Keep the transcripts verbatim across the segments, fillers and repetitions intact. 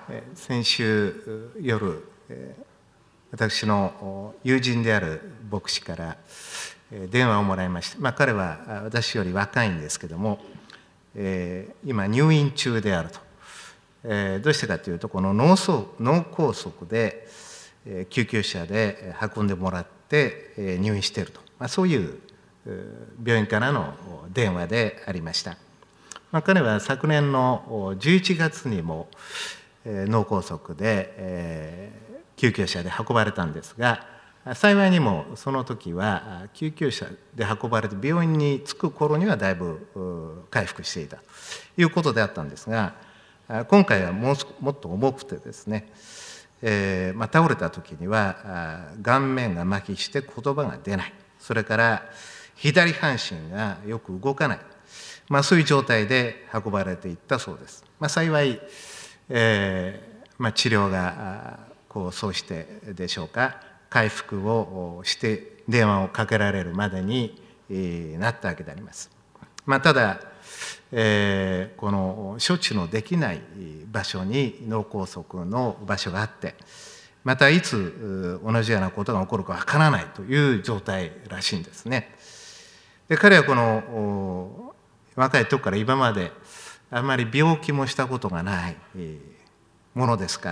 先週夜、私の友人である牧師から電話をもらいました。まあ、彼は私より若いんですけども、今入院中であると。どうしてかというと、この脳梗塞で救急車で運んでもらって入院していると、まあ、そういう病院からの電話でありました。まあ、彼は昨年のじゅういちがつにも脳梗塞で、えー、救急車で運ばれたんですが、幸いにもその時は救急車で運ばれて病院に着く頃にはだいぶ回復していたということであったんですが、今回はもうもっと重くてですね、えーまあ、倒れた時には顔面が麻痺して言葉が出ない、それから左半身がよく動かない、まあ、そういう状態で運ばれていったそうです。まあ、幸いえーまあ、治療がこうそうしてでしょうか、回復をして電話をかけられるまでになったわけであります。まあ、ただ、えー、この処置のできない場所に脳梗塞の場所があって、またいつ同じようなことが起こるかわからないという状態らしいんですね。で、彼はこの若い時から今まであまり病気もしたことがないものですから、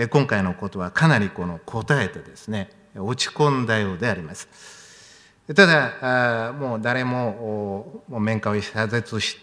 今回のことはかなりこの答えてですね、落ち込んだようであります。ただ、もう誰も面会を謝絶して、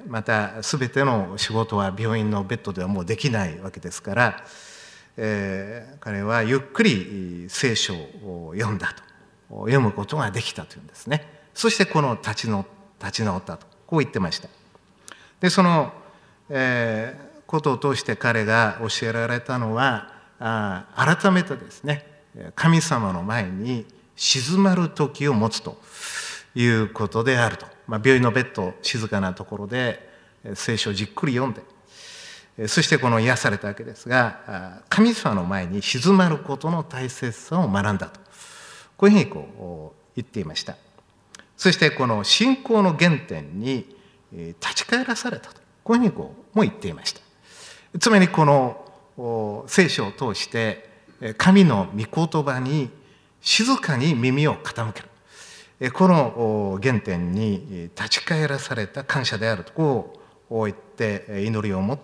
また全ての仕事は病院のベッドではもうできないわけですから、彼はゆっくり聖書を読んだと、読むことができたというんですね。そしてこの立ちの立ち直ったと、こう言ってました。で、その、えー、ことを通して彼が教えられたのは、あ改めてですね、神様の前に静まる時を持つということであると。まあ、病院のベッド、静かなところで聖書をじっくり読んで、そしてこの癒されたわけですが、神様の前に静まることの大切さを学んだと。こういうふうにこう言っていました。そしてこの信仰の原点に立ち返らされたと、こういうふうにこうも言っていました。つまりこの聖書を通して神の御言葉に静かに耳を傾ける、この原点に立ち返らされた感謝であると、こう言って祈りを持って、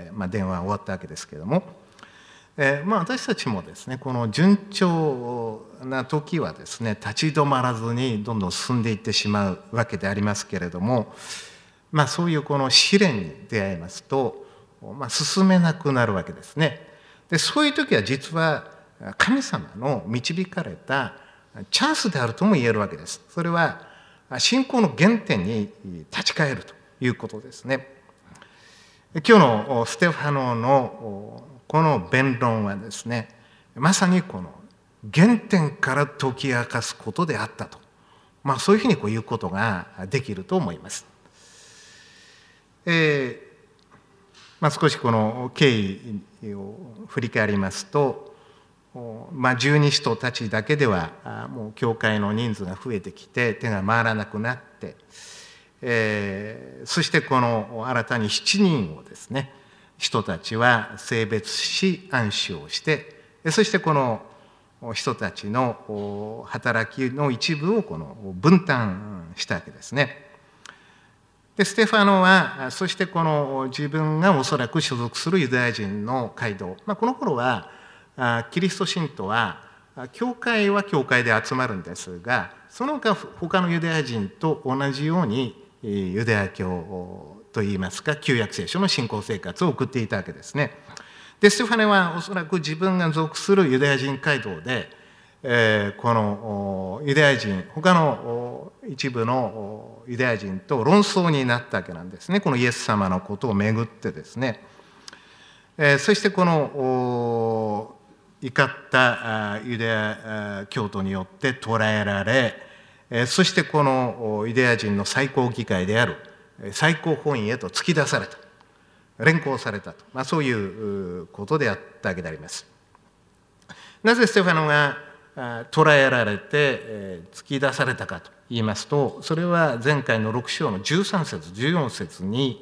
まあ、電話が終わったわけですけれども、えーまあ、私たちもですね、この順調な時はですね、立ち止まらずにどんどん進んでいってしまうわけでありますけれども、まあ、そういうこの試練に出会いますと、まあ、進めなくなるわけですね。で、そういう時は実は神様の導かれたチャンスであるとも言えるわけです。それは信仰の原点に立ち返るということですね。今日のステファノのこの弁論はですね、まさにこの原点から解き明かすことであったと、まあ、そういうふうにこう言うことができると思います。えーまあ、少しこの経緯を振り返りますと、まあ、十二使徒たちだけではもう教会の人数が増えてきて手が回らなくなって、えー、そしてこの新たにしちにんをですね、人たちは性別し安守をして、そしてこの人たちの働きの一部をこの分担したわけですね。で、ステファノはそしてこの自分がおそらく所属するユダヤ人の街道、まあ、この頃はキリスト信徒は教会は教会で集まるんですが、その他他のユダヤ人と同じようにユダヤ教といいますか、旧約聖書の信仰生活を送っていたわけですね。で、ステファネはおそらく自分が属するユダヤ人街道で、えー、このユダヤ人、他の一部のユダヤ人と論争になったわけなんですね。このイエス様のことをめぐってですね。えー、そしてこの怒ったユダヤ教徒によって捕らえられ、そしてこのユダヤ人の最高議会である最高法院へと突き出された、連行されたと、まあ、そういうことであったわけであります。なぜステファノが捕らえられて突き出されたかと言いますと、それは前回のろく章のじゅうさん節じゅうよん節に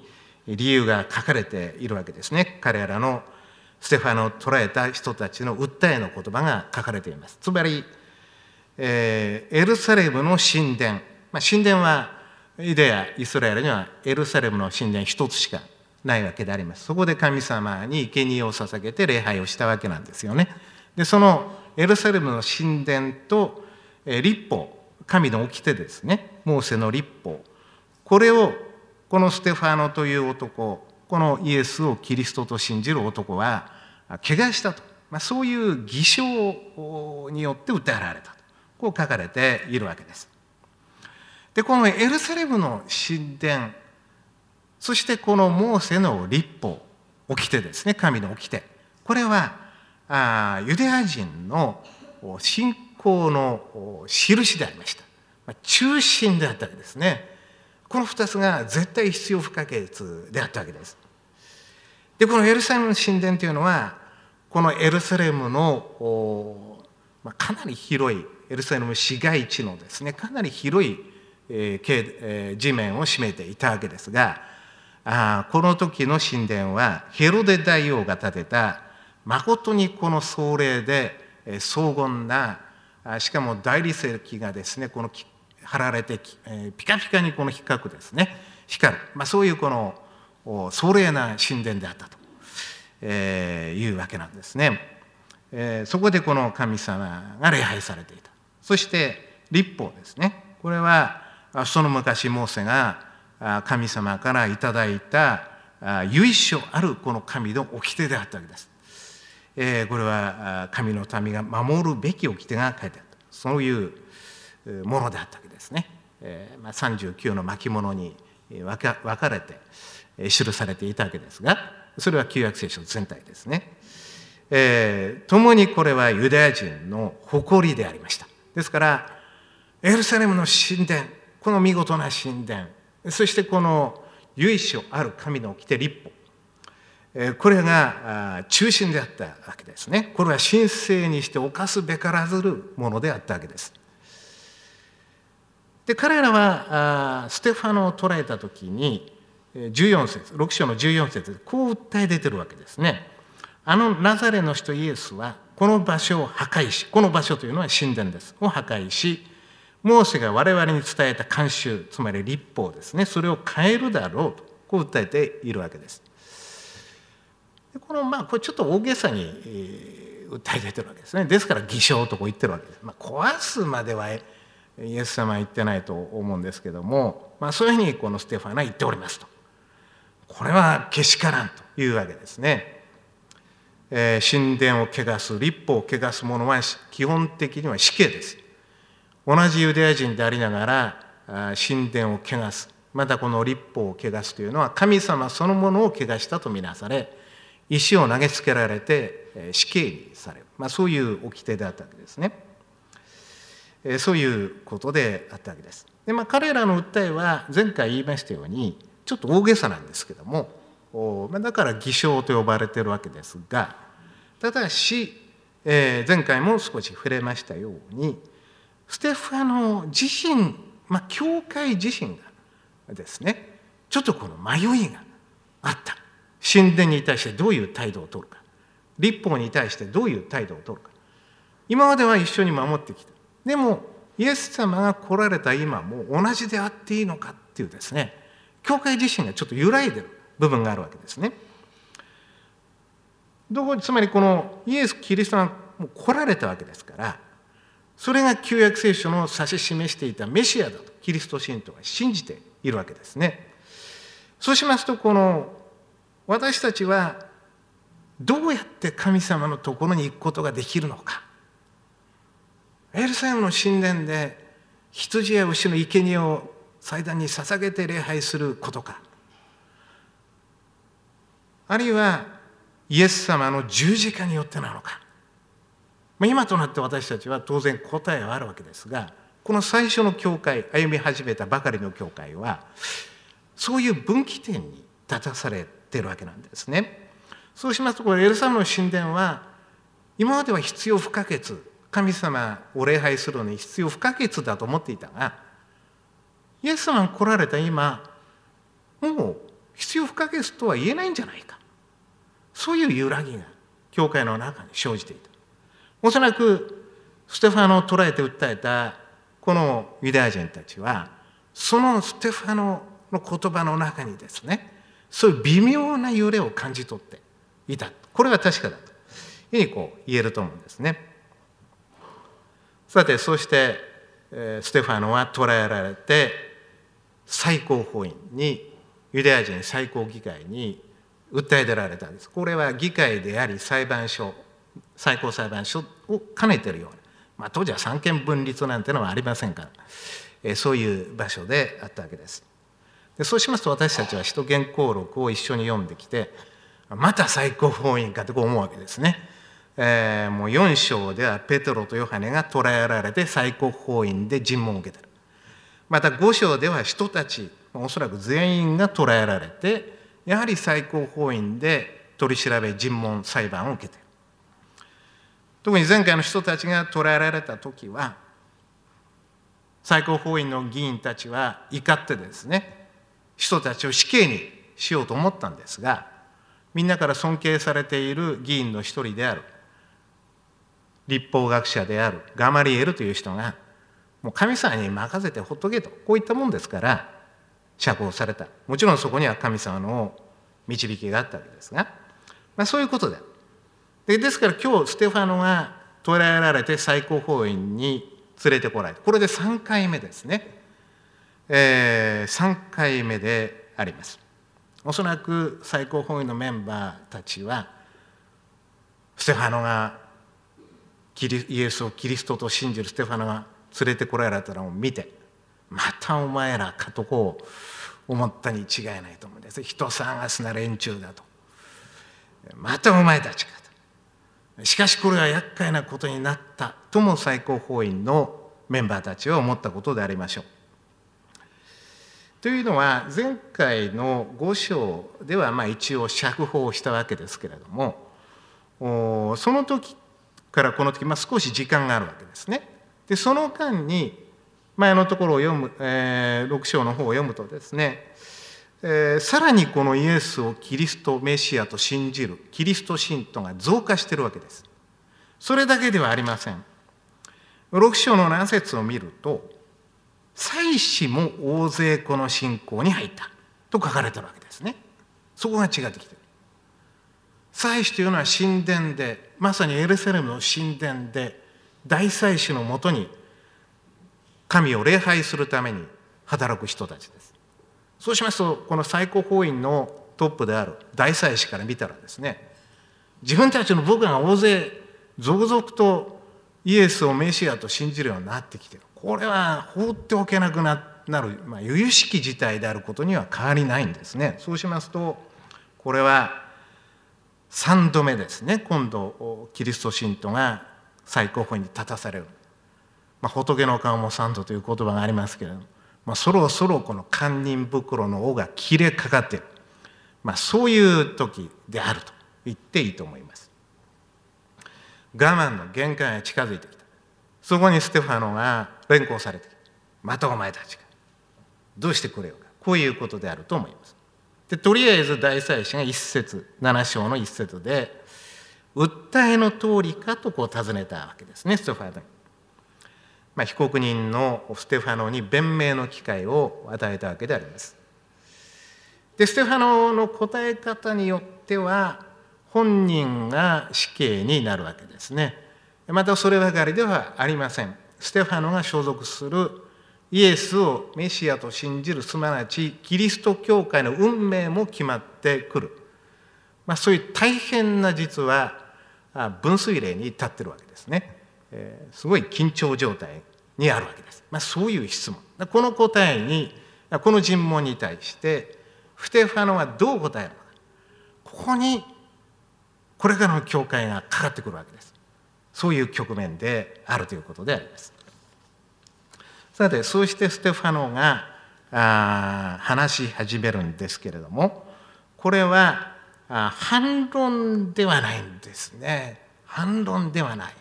理由が書かれているわけですね。彼らのステファノを捕らえた人たちの訴えの言葉が書かれています。つまり、えー、エルサレムの神殿、まあ、神殿はユダヤ、イスラエルにはエルサレムの神殿一つしかないわけであります。そこで神様に生贄を捧げて礼拝をしたわけなんですよね。で、そのエルサレムの神殿と、えー、律法、神の掟ですね、モーセの律法、これをこのステファノという男、このイエスをキリストと信じる男は汚したと、まあ、そういう偽証によって訴えられたと、こう書かれているわけです。で、このエルサレムの神殿、そしてこのモーセの律法、掟ですね、神の掟、これはあユダヤ人の信仰の印でありました。まあ、中心であったわけですね。この二つが絶対必要不可欠であったわけです。で、このエルサレムの神殿というのは、このエルサレムの、まあ、かなり広い、エルサレム市街地のですね、かなり広い、えーえー、地面を占めていたわけですが、あこの時の神殿はヘロデ大王が建てた、まことにこの壮麗で荘厳な、しかも大理石がですね、この貼られてピカピカにこの光るですね、光る、まあ、そういうこの壮麗な神殿であったと、えー、いうわけなんですね。えー、そこでこの神様が礼拝されていた。そして律法ですね。これはその昔モーセが神様からいただいた由緒あるこの神の掟であったわけです。えー、これは神の民が守るべき掟が書いてあった。そういうものであったわけですね。えーまあ、さんじゅうきゅうの巻物に分か、分かれて記されていたわけですが、それは旧約聖書全体ですね。えー、共にこれはユダヤ人の誇りでありました。ですからエルサレムの神殿、この見事な神殿、そしてこの由緒ある神の掟律法、えー、これが中心であったわけですね。これは神聖にして犯すべからずるものであったわけです。で、彼らはステファノを捕らえた時にじゅうよん節、ろく章のじゅうよん節でこう訴え出てるわけですね。あのナザレの人イエスはこの場所を破壊し、この場所というのは神殿です、を破壊し、モーセが我々に伝えた慣習、つまり律法ですね、それを変えるだろうと、こう訴えているわけです。で、このまあこれちょっと大げさに、えー、訴え出てるわけですね。ですから偽証とこう言ってるわけです。まあ、壊すまではイエス様は言ってないと思うんですけども、まあ、そういうふうにこのステファノは言っておりますと。これはけしからんというわけですね。えー、神殿を汚す、律法を汚す者は基本的には死刑です。同じユダヤ人でありながら神殿を汚す、またこの律法を汚すというのは神様そのものを汚したとみなされ、石を投げつけられて死刑にされる、まあ、そういう掟であったわけですね。そういうことであったわけです。で、まあ、彼らの訴えは前回言いましたようにちょっと大げさなんですけども、だから偽証と呼ばれているわけですが、ただし、えー、前回も少し触れましたように、ステファノ自身、まあ、教会自身がですね、ちょっとこの迷いがあった。神殿に対してどういう態度を取るか、律法に対してどういう態度を取るか。今までは一緒に守ってきた。でもイエス様が来られた今も同じであっていいのかっていうですね、教会自身がちょっと揺らいでる部分があるわけですね。どこつまりこのイエス・キリストがもう来られたわけですから、それが旧約聖書の指し示していたメシアだとキリスト信徒は信じているわけですね。そうしますと、この私たちはどうやって神様のところに行くことができるのか。エルサレムの神殿で羊や牛の生贄を祭壇に捧げて礼拝することか、あるいはイエス様の十字架によってなのか。今となって私たちは当然答えはあるわけですが、この最初の教会、歩み始めたばかりの教会はそういう分岐点に立たされているわけなんですね。そうしますと、これエルサレムの神殿は今までは必要不可欠、神様を礼拝するのに必要不可欠だと思っていたが、イエス様が来られた今、もう必要不可欠とは言えないんじゃないか、そういう揺らぎが教会の中に生じていた。おそらくステファノを捉えて訴えたこのユダヤ人たちは、そのステファノの言葉の中にですね、そういう微妙な揺れを感じ取っていた。これは確かだというふうにこう言えると思うんですね。さて、そして、えー、ステファノは捕らえられて最高法院に、ユダヤ人最高議会に訴え出られたんです。これは議会であり裁判所、最高裁判所を兼ねているような、まあ、当時は三権分立なんてのはありませんから、えー、そういう場所であったわけです。でそうしますと、私たちは使徒言行録を一緒に読んできて、また最高法院かとこう思うわけですね。えー、もうよん章ではペテロとヨハネが捕らえられて最高法院で尋問を受けている。またご章では人たちおそらく全員が捕らえられて、やはり最高法院で取り調べ尋問裁判を受けている。特に前回の人たちが捕らえられた時は、最高法院の議員たちは怒ってですね、人たちを死刑にしようと思ったんですが、みんなから尊敬されている議員の一人である律法学者であるガマリエルという人が、もう神様に任せてほっとけと、こういったもんですから釈放された。もちろんそこには神様の導きがあったわけですが、まあ、そういうことででですから今日ステファノが捕らえられて最高法院に連れてこられた。これでさんかいめですね、えー、さんかいめであります。おそらく最高法院のメンバーたちは、ステファノがキリイエスをキリストと信じるステファノが連れてこられたのを見て、またお前らかとこう思ったに違いないと思うんです。人探すな連中だと、またお前たちかと。しかしこれは厄介なことになったとも最高法院のメンバーたちは思ったことでありましょう。というのは、前回のご章ではまあ一応釈放したわけですけれども、その時からこの時、まあ、少し時間があるわけですね。でその間に前のところを読む、えー、ろく章の方を読むとですね、えー、さらにこのイエスをキリストメシアと信じるキリスト信徒が増加しているわけです。それだけではありません。ろく章のなな節を見ると、祭司も大勢この信仰に入ったと書かれているわけですね。そこが違ってきている。祭司というのは神殿で、まさにエルサレムの神殿で大祭司のもとに神を礼拝するために働く人たちです。そうしますと、この最高法院のトップである大祭司から見たらですね、自分たちの部下が大勢続々とイエスをメシアと信じるようになってきている。これは放っておけなくなる、まあ、由々しき事態であることには変わりないんですね。そうしますと、これはさんどめですね。今度キリスト信徒が最高法院に立たされる。まあ、仏の顔も三度という言葉がありますけれども、まあ、そろそろこの堪忍袋の緒が切れかかっている、まあ、そういう時であると言っていいと思います。我慢の限界が近づいてきた。そこにステファノが連行されてきた。またお前たちがどうしてくれようか、こういうことであると思います。でとりあえず大祭司が一節、なな章の一節で、訴えの通りかとこう尋ねたわけですね、ステファノに。まあ、被告人のステファノに弁明の機会を与えたわけであります。でステファノの答え方によっては、本人が死刑になるわけですね。またそればかりではありません。ステファノが所属するイエスをメシアと信じる、すなわちキリスト教会の運命も決まってくる。まあ、そういう大変な実は分水嶺に立っているわけですね。えー、すごい緊張状態にあるわけです。まあ、そういう質問。この答えに、この尋問に対してステファノはどう答えるのか。ここにこれからの教会がかかってくるわけです。そういう局面であるということであります。さて、そうしてステファノがあ話し始めるんですけれども、これはあ反論ではないんですね。反論ではない。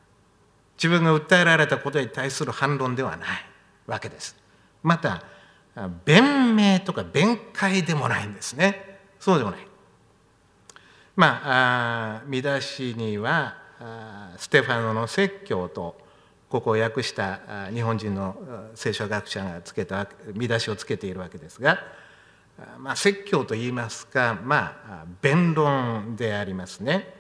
自分が訴えられたことに対する反論ではないわけです。また弁明とか弁解でもないんですね。そうでもない。まあ、あ見出しにはステファノの説教とここを訳した日本人の聖書学者がつけた見出しをつけているわけですが、まあ、説教といいますか、まあ、弁論でありますね。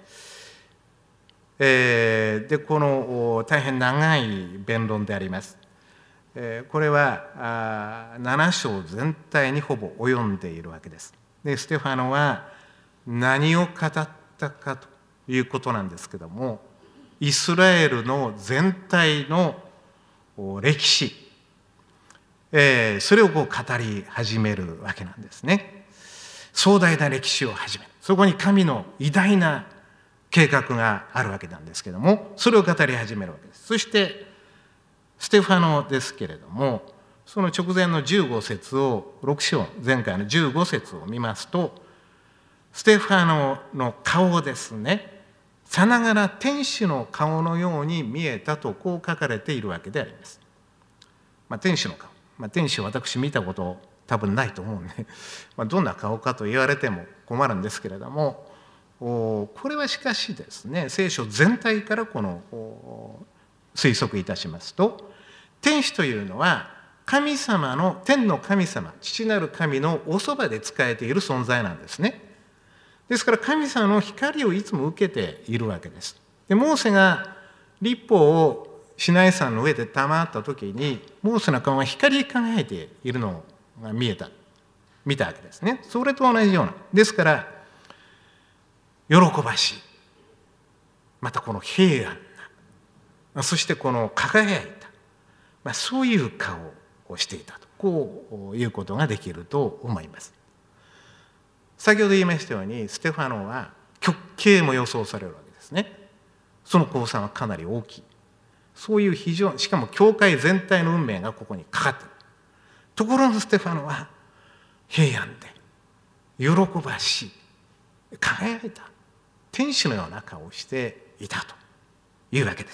えー、でこの大変長い弁論であります。えー、これはなな章全体にほぼ及んでいるわけです。でステファノは何を語ったかということなんですけども、イスラエルの全体の歴史、えー、それをこう語り始めるわけなんですね。壮大な歴史を始める。そこに神の偉大な計画があるわけなんですけども、それを語り始めるわけです。そしてステファノですけれども、その直前のじゅうご節をろく章、前回のじゅうご節を見ますと、ステファノの顔ですね、さながら天使の顔のように見えたとこう書かれているわけであります。まあ、天使の顔、まあ、天使を私見たこと多分ないと思うんで、まあ、どんな顔かと言われても困るんですけれども、これはしかしですね、聖書全体からこの推測いたしますと、天使というのは神様の、天の神様、父なる神のおそばで仕えている存在なんですね。ですから神様の光をいつも受けているわけです。でモーセが律法をシナイ山の上で賜った時に、モーセの顔が光り輝いているのが見えた、見たわけですね。それと同じような。ですから喜ばしい、またこの平安な、そしてこの輝いた、まあ、そういう顔をしていたと、こういうことができると思います。先ほど言いましたように、ステファノは極刑も予想されるわけですね。その公算はかなり大きい。そういう非常、しかも教会全体の運命がここにかかっている。ところがステファノは平安で喜ばしい、輝いた天使のような顔をしていたというわけです。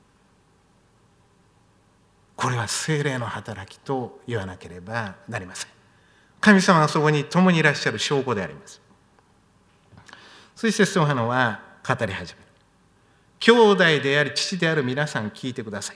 これは聖霊の働きと言わなければなりません。神様はそこに共にいらっしゃる証拠であります。そしてステファノは語り始める。兄弟であり父である皆さん聞いてください。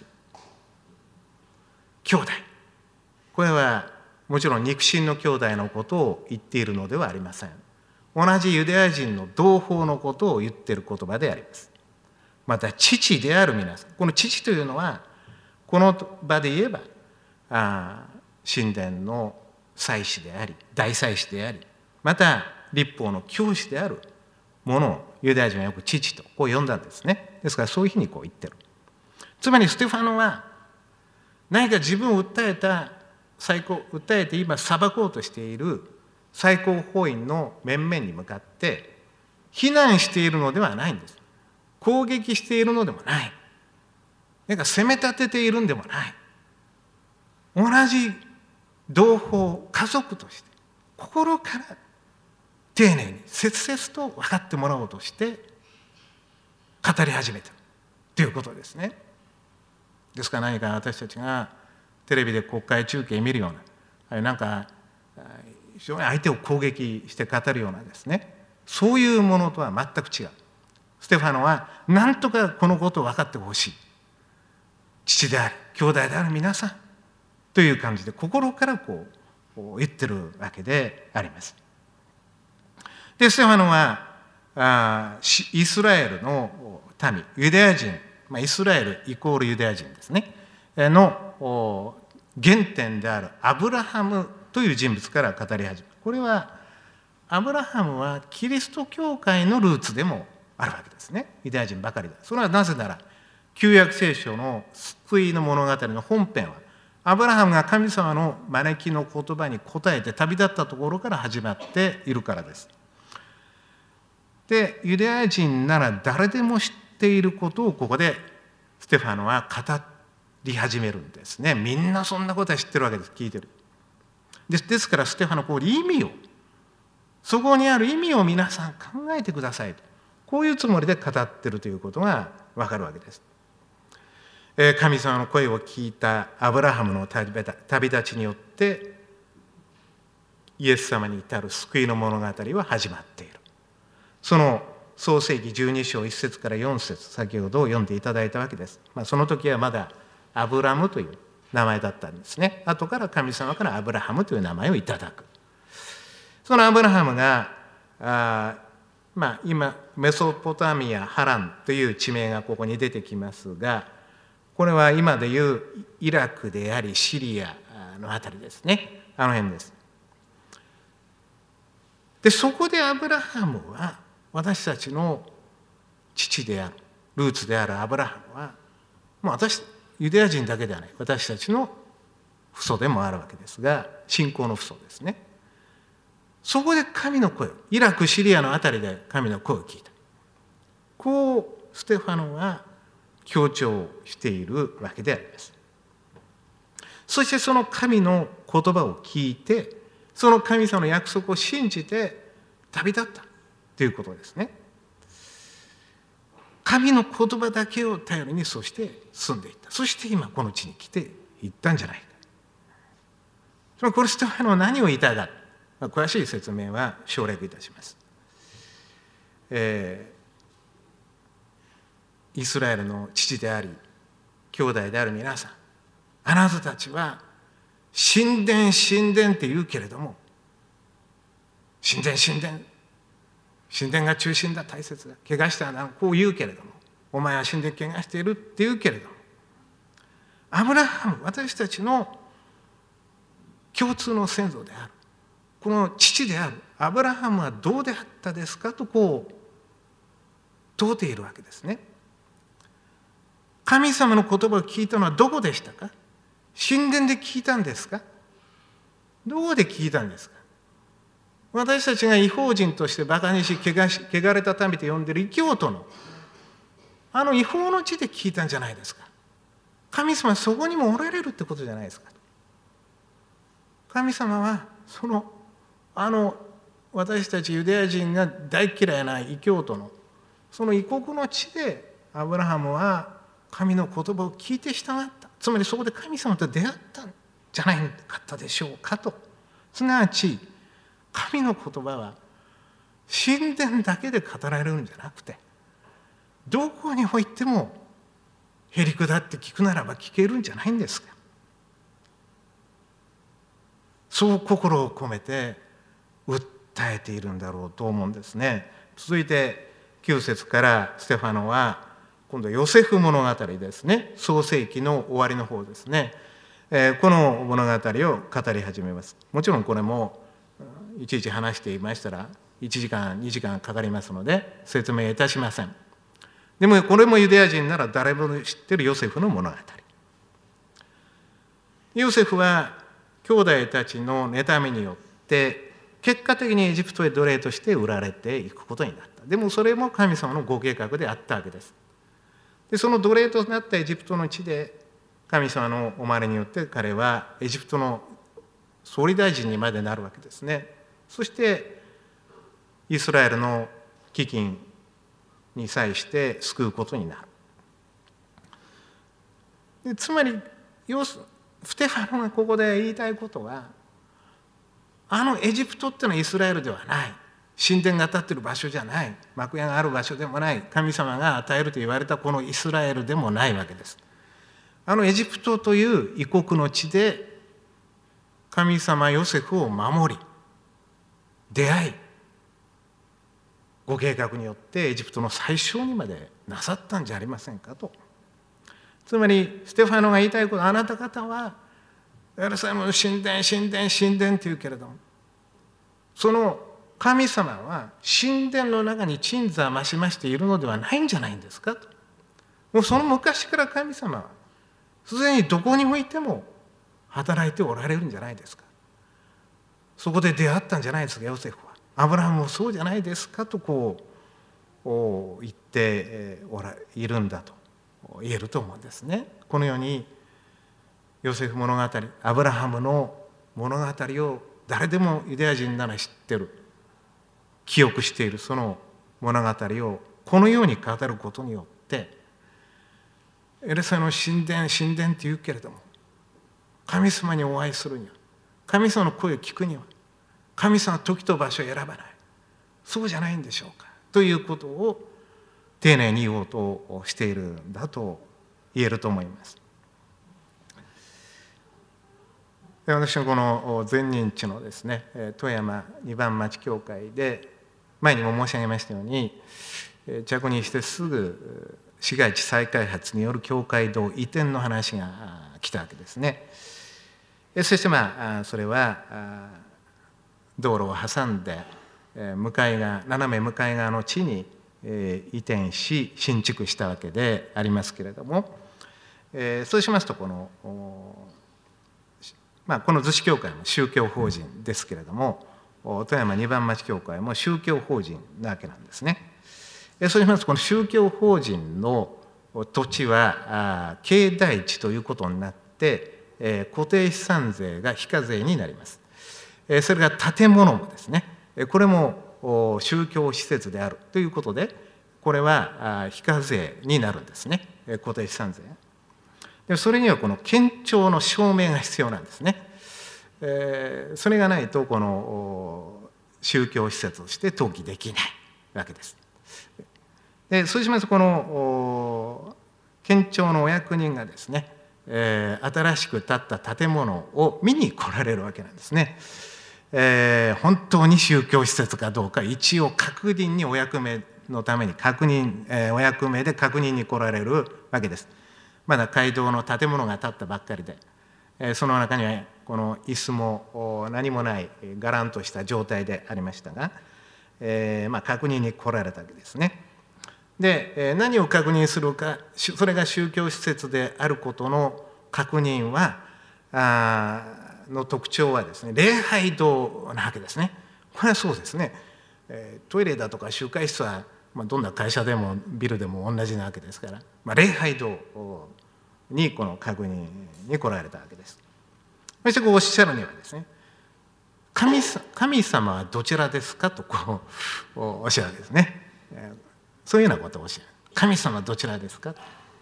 兄弟、これはもちろん肉親の兄弟のことを言っているのではありません。同じユダヤ人の同胞のことを言っている言葉であります。また父である皆さん、この父というのはこの場で言えばあ神殿の祭司であり、大祭司であり、また律法の教師であるものをユダヤ人はよく父とこう呼んだんですね。ですからそういうふうにこう言ってる。つまりステファノは何か自分を訴えた最高訴えて今裁こうとしている最高法院の面々に向かって非難しているのではないんです。攻撃しているのでもない。なんか責め立てているんでもない。同じ同胞、家族として心から丁寧に切々と分かってもらおうとして語り始めたということですね。ですから何か私たちがテレビで国会中継見るような、なんか非常に相手を攻撃して語るようなですね、そういうものとは全く違う。ステファノは何とかこのことを分かってほしい。父であり兄弟である皆さんという感じで心からこう言ってるわけであります。でステファノはあイスラエルの民、ユダヤ人、まあ、イスラエルイコールユダヤ人ですねの原点であるアブラハムという人物から語り始める。これはアブラハムはキリスト教会のルーツでもあるわけですね。ユダヤ人ばかりだ。それはなぜなら旧約聖書の救いの物語の本編はアブラハムが神様の招きの言葉に応えて旅立ったところから始まっているからです。でユダヤ人なら誰でも知っていることをここでステファノは語り始めるんですね。みんなそんなことは知ってるわけです。聞いてる。です、ですからステファノこう意味をそこにある意味を皆さん考えてくださいと、こういうつもりで語ってるということがわかるわけです。神様の声を聞いたアブラハムの旅立ちによってイエス様に至る救いの物語は始まっている。その創世記じゅうに章いち節からよん節、先ほど読んでいただいたわけです。まあ、その時はまだアブラムという名前だったんですね。後から神様からアブラハムという名前をいただく。そのアブラハムがあ、まあ、今メソポタミア・ハランという地名がここに出てきますが、これは今でいうイラクでありシリアのあたりですね。あの辺です。でそこでアブラハムは私たちの父であるルーツであるアブラハムはもう私ユダヤ人だけではない私たちの父祖でもあるわけですが、信仰の父祖ですね。そこで神の声、イラクシリアのあたりで神の声を聞いた。こうステファノは強調しているわけであります。そしてその神の言葉を聞いて、その神様の約束を信じて旅立ったということですね。神の言葉だけを頼りにそして住んでいった。そして今この地に来て行ったんじゃないか。そのこれステファノは何を言いたいか、詳しい説明は省略いたします。えー、イスラエルの父であり兄弟である皆さん、あなたたちは神殿神殿って言うけれども、神殿神殿神殿が中心だ、大切だ、怪我したな、こう言うけれども、お前は神殿怪我しているって言うけれども、アブラハム、私たちの共通の先祖であるこの父であるアブラハムはどうであったですかとこう問うているわけですね。神様の言葉を聞いたのはどこでしたか？神殿で聞いたんですか？どこで聞いたんですか？私たちが異邦人としてバカにし、汚し、汚れた民と呼んでいる異教徒のあの異邦の地で聞いたんじゃないですか。神様はそこにもおられるってことじゃないですか。神様はそのあの私たちユダヤ人が大嫌いな異教徒のその異国の地でアブラハムは神の言葉を聞いて従った。つまりそこで神様と出会ったんじゃないかったでしょうかと。すなわち神の言葉は神殿だけで語られるんじゃなくて、どこにおいてもへりくだって聞くならば聞けるんじゃないんですか。そう心を込めて訴えているんだろうと思うんですね。続いてきゅう節からステファノは今度ヨセフ物語ですね。創世記の終わりの方ですね、えー、この物語を語り始めます。もちろんこれもいちいち話していましたらいちじかんにじかんかかりますので説明いたしません。でもこれもユダヤ人なら誰も知っているヨセフの物語。ヨセフは兄弟たちの妬みによって結果的にエジプトへ奴隷として売られていくことになった。でもそれも神様のご計画であったわけです。でその奴隷となったエジプトの地で神様のお招きによって彼はエジプトの総理大臣にまでなるわけですね。そしてイスラエルの飢饉に際して救うことになる。でつまりステファノがここで言いたいことは、あのエジプトっていうのはイスラエルではない、神殿が建っている場所じゃない、幕屋がある場所でもない、神様が与えると言われたこのイスラエルでもないわけです。あのエジプトという異国の地で神様ヨセフを守り出会い、ご計画によってエジプトの最小にまでなさったんじゃありませんかと。つまりステファノが言いたいことは、あなた方はエルサレムの神殿神殿神殿って言うけれども、その神様は神殿の中に鎮座増し増しているのではないんじゃないんですかと。もうその昔から神様はすでにどこにおいても働いておられるんじゃないですか。そこで出会ったんじゃないですか、ヨセフは。アブラハムもそうじゃないですかとこう言っておらいるんだと言えると思うんですね。このようにヨセフ物語、アブラハムの物語を誰でもユダヤ人なら知ってる、記憶しているその物語をこのように語ることによって、エルサレムの神殿神殿って言うけれども、神様にお会いするには、神様の声を聞くには、 神様は時と場所を選ばない。そうじゃないんでしょうか。ということを丁寧に言おうとしているんだと言えると思います。で、私のこの前任地のですね、富山二番町教会で、前にも申し上げましたように、着任してすぐ市街地再開発による教会堂移転の話が来たわけですね。そしてまあそれは道路を挟んで向かい側、斜め向かい側の地に移転し新築したわけでありますけれども、そうしますとこの、まあ、この逗子教会も宗教法人ですけれども、富山二番町教会も宗教法人なわけなんですね。そうしますとこの宗教法人の土地は境内地ということになって固定資産税が非課税になります。それから建物もですね、これも宗教施設であるということで、これは非課税になるんですね、固定資産税。でそれにはこの県庁の証明が必要なんですね。それがないとこの宗教施設として登記できないわけです。でそうしますとこの県庁のお役人がですね、新しく建った建物を見に来られるわけなんですね。えー、本当に宗教施設かどうか一応確認にお役目のために確認、えー、お役目で確認に来られるわけです。まだ街道の建物が建ったばっかりで、えー、その中にはこの椅子も何もないがらんとした状態でありましたが、えーまあ、確認に来られたわけですね。で、えー、何を確認するか、それが宗教施設であることの確認はあの特徴はですね、礼拝堂なわけですね。これはそうですね、えー、トイレだとか集会室は、まあ、どんな会社でもビルでも同じなわけですから、まあ、礼拝堂にこの確認に来られたわけです。そしてこうおっしゃるにはですね、神, 神様はどちらですかとこうおっしゃるわけですね。そういうようなことをおっしゃる。神様はどちらですか、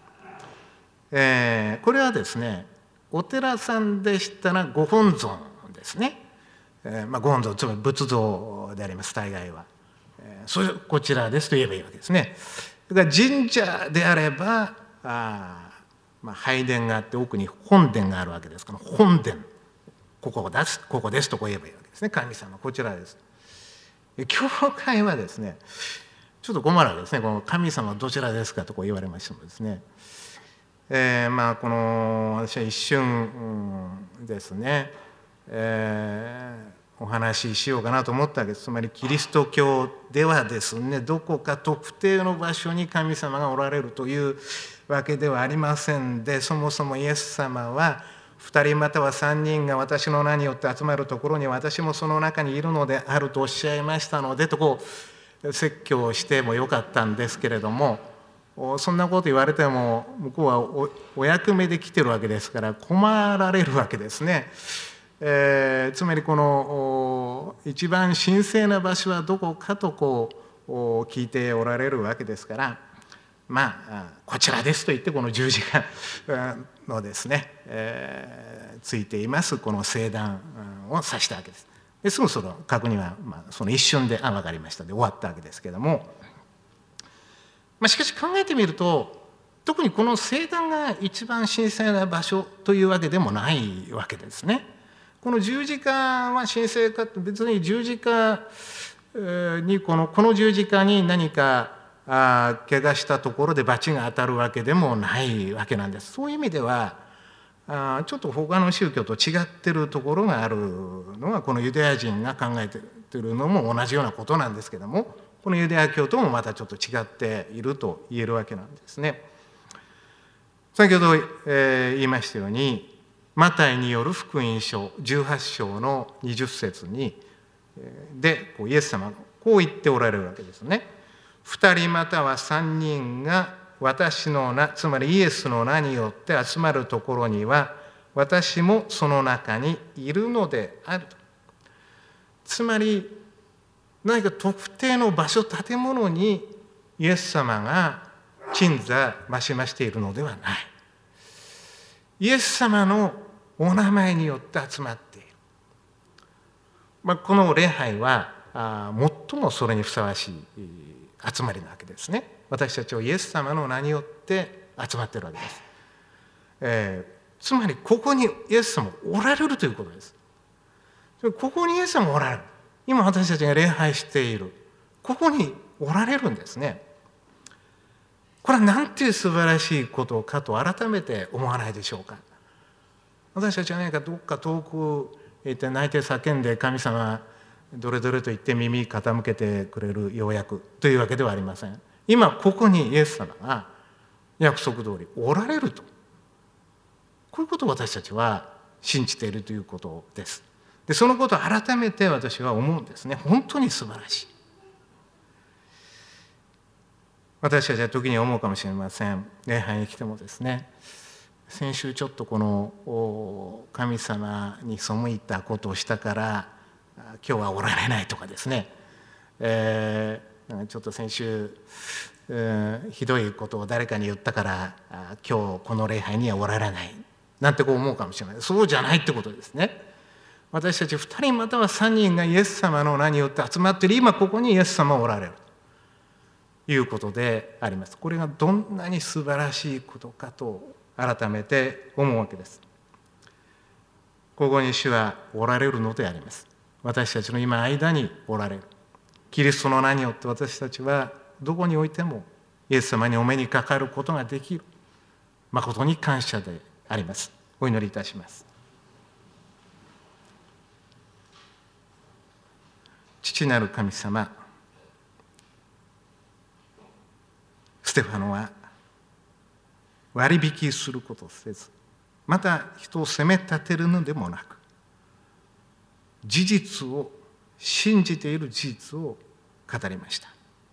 えー、これはですね、お寺さんでしたらご本尊ですね。えーまあ、ご本尊つまり仏像であります、大概は。えー、それこちらですと言えばいいわけですね。それから神社であればあ、まあ、拝殿があって奥に本殿があるわけですから、本殿ここです、ここですとこう言えばいいわけですね。神様こちらです。教会はですね、ちょっと困るわけですね。この神様どちらですかとこう言われましてもですね、えー、まあこの私は一瞬、うん、ですね、えー、お話ししようかなと思ったわけです。つまりキリスト教ではですね、どこか特定の場所に神様がおられるというわけではありませんで、そもそもイエス様はふたりまたはさんにんが私の名によって集まるところに私もその中にいるのであるとおっしゃいましたのでとこう説教してもよかったんですけれども、そんなこと言われても向こうは お, お役目で来てるわけですから困られるわけですね。えー、つまりこの一番神聖な場所はどこかとこう聞いておられるわけですから、まあこちらですと言ってこの十字架のですね、えー、ついていますこの聖壇を指したわけです。ですぐその確認は、まあ、その一瞬であ分かりましたで終わったわけですけれども、まあ、しかし考えてみると特にこの聖壇が一番神聖な場所というわけでもないわけですね。この十字架は神聖かって別に十字架にこのこの十字架に何かあ怪我したところで罰が当たるわけでもないわけなんです。そういう意味ではあちょっと他の宗教と違ってるところがあるのはこのユダヤ人が考えているのも同じようなことなんですけども、このユダヤ教ともまたちょっと違っていると言えるわけなんですね。先ほど、えー、言いましたようにマタイによる福音書じゅうはち章のにじゅっ節にでこうイエス様がこう言っておられるわけですね。二人または三人が私の名、つまりイエスの名によって集まるところには私もその中にいるのであると。つまり何か特定の場所建物にイエス様が鎮座ましましているのではない。イエス様のお名前によって集まっている。 まあ、この礼拝はあ最もそれにふさわしい集まりなわけですね。私たちはイエス様の名によって集まっているわけです。えー、つまりここにイエス様おられるということです。ここにイエス様おられる。今私たちが礼拝しているここにおられるんですね。これはなんていう素晴らしいことかと改めて思わないでしょうか。私たちは何かどっか遠く行って泣いて叫んで神様どれどれと言って耳傾けてくれるようやくというわけではありません。今ここにイエス様が約束通りおられると、こういうことを私たちは信じているということです。でそのことを改めて私は思うんですね。本当に素晴らしい。私たちは時に思うかもしれません。礼拝に来てもですね、先週ちょっとこの神様に背いたことをしたから今日はおられないとかですね、えー、ちょっと先週、えー、ひどいことを誰かに言ったから今日この礼拝にはおられないなんてこう思うかもしれない。そうじゃないってことですね。私たちふたりまたはさんにんがイエス様の名によって集まっている今ここにイエス様がおられるということであります。これがどんなに素晴らしいことかと改めて思うわけです。ここに主はおられるのであります。私たちの今間におられる。キリストの名によって私たちはどこにおいてもイエス様にお目にかかることができる。誠に感謝であります。お祈りいたします。父なる神様、ステファノは割引することをせず、また人を責め立てるのでもなく、事実を信じている事実を語りました。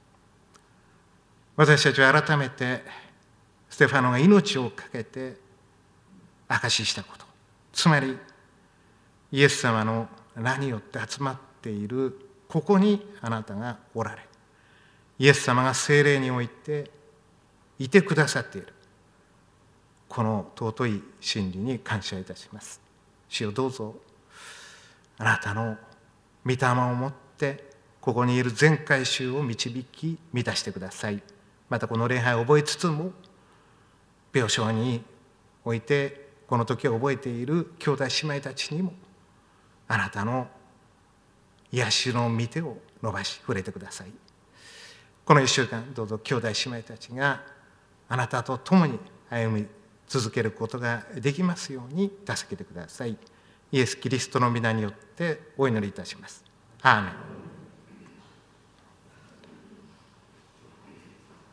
私たちは改めてステファノが命を懸けて証ししたこと、つまりイエス様の名によって集まっているここにあなたがおられ、イエス様が聖霊においていてくださっている、この尊い真理に感謝いたします。主よ、どうぞあなたの御霊をもってここにいる全会衆を導き満たしてください。またこの礼拝を覚えつつも病床においてこの時を覚えている兄弟姉妹たちにもあなたの癒しの御手を伸ばし触れてください。この一週間どうぞ兄弟姉妹たちがあなたと共に歩み続けることができますように助けてください。イエス・キリストの皆によってお祈りいたします。アーメン。